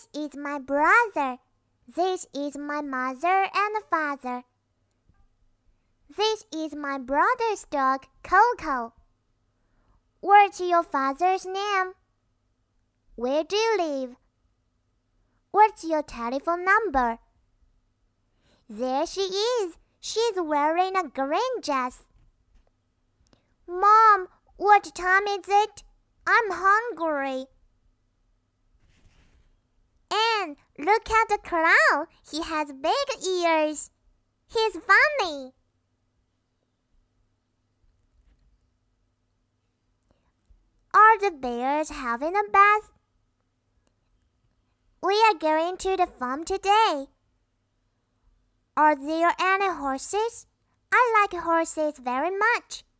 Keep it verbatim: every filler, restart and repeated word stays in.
This is my brother. This is my mother and father. This is my brother's dog, Coco. What's your father's name? Where do you live? What's your telephone number? There she is. She's wearing a green dress. Mom, what time is it? I'm hungry. And look at the clown. He has big ears. He's funny. Are the bears having a bath? We are going to the farm today. Are there any horses? I like horses very much.